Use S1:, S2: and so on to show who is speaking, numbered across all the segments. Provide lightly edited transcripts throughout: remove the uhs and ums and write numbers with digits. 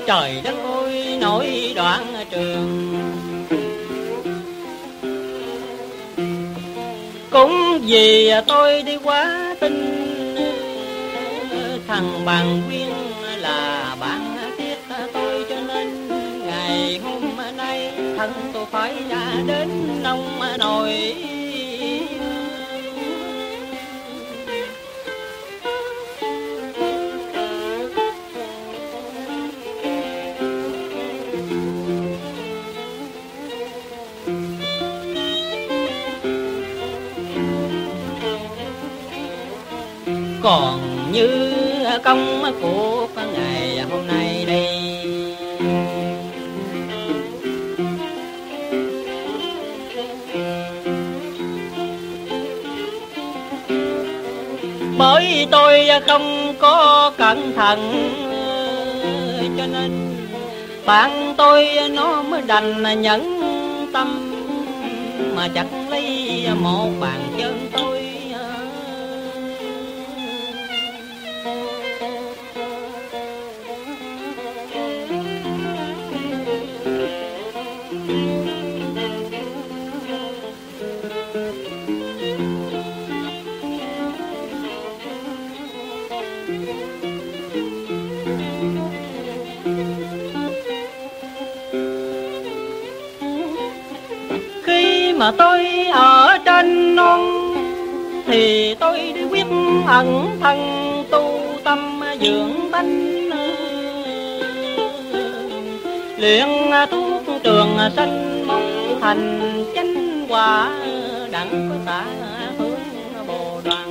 S1: Trời đất ơi nổi đoạn trường, cũng vì tôi đi quá tin thằng Bàn Quyên là bạn thiết tôi, cho nên ngày hôm nay thân tôi phải ra đến nông nồi. Còn như công của ngày hôm nay đây, bởi tôi không có cẩn thận, cho nên bạn tôi nó mới đành nhẫn tâm mà chặt lấy một bàn chân tôi. Mà tôi ở trên non thì tôi đi quyết ẩn thân tu tâm dưỡng tánh, luyện thuốc trường sanh mong thành chánh quả, đặng có xã hướng bồ đoàn.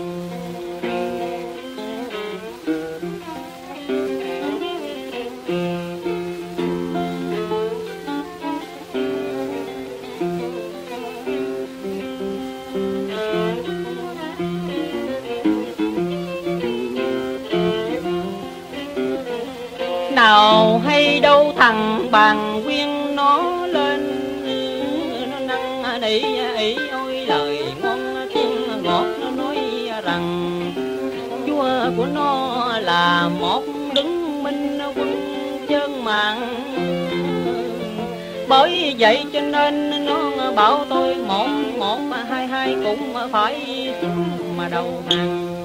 S1: Nào hay đâu thằng Bàn Quyên nó lên, nó năn nỉ ỉ ôi lời ngon tiếng ngọt, nó nói rằng Chúa của nó là một đứng minh quân chân mạng. Bởi vậy cho nên nó bảo tôi 1 1 2 2 cũng phải mà đầu hàng.